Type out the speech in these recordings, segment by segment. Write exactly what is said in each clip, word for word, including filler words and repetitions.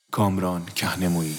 کامران کهنمویی.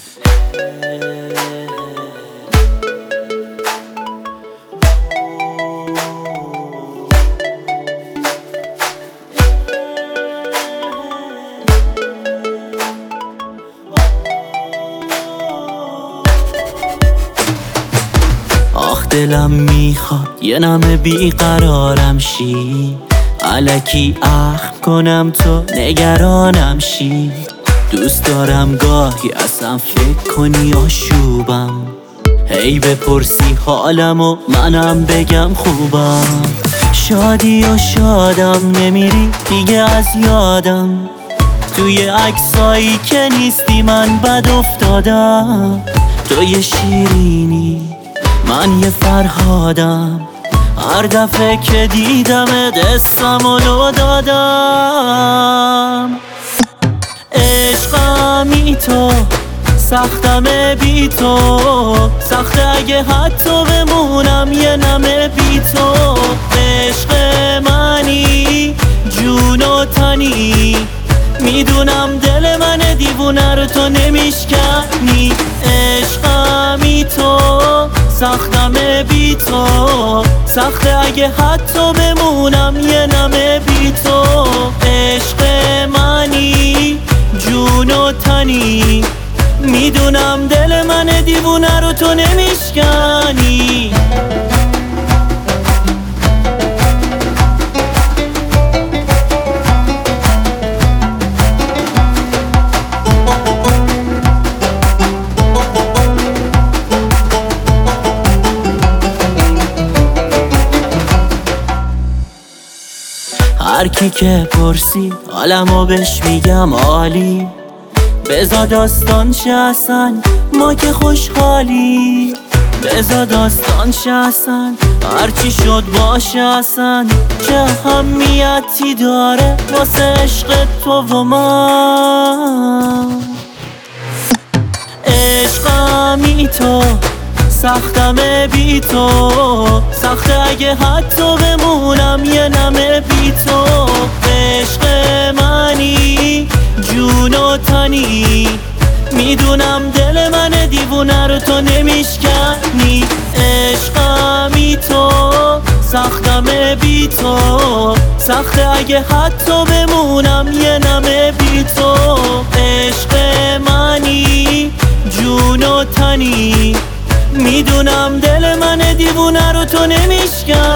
آخ دلم میخواد یه نمه بیقرارم شی، الکی اخم کنم تو نگرانم شی. دوست دارم گاهی اصلا فکر کنی آشوبم، هی بپرسی حالم و منم بگم خوبم. شادی و شادم نمیری دیگه از یادم، توی عکسایی که نیستی من بد افتادم. تو یه شیرینی من یه فرهادم، هر دفعه که دیدمت اسمم و لو دادم. عشقمی تو سختمه بی تو، سخته اگه حتی بمونم یه نمه بی تو. عشق منی جون و تنی، میدونم دل من دیوونه رو تو نمیشکنی. عشقمی تو سختمه بی تو، سخته اگه حتی بمونم یه نمه بی تو. عشق منی جون و تنی، میدونم دل من دیوونه رو تو نمیشکنی. هر کی که پرسی حالمو بهش میگم عالی، بذار داستان شه اصلا ما که خوشحالی. بذار داستان شه اصلا هرچی شد باشه اصلا، چه اهمیتی داره واسه عشق تو و من. عشقمی تو سختمه بی تو، سخته اگه حتی بمونم یه نمه بی تو. عشق منی جون و تنی، میدونم دل من دیوونه رو تو نمیشکنی. عشقمی تو سختمه بی تو، سخته اگه حتی بمونم یه نمه بی تو. عشق منی جون و تنی، میدونم دل من دیوونه رو تو نمیشکنی.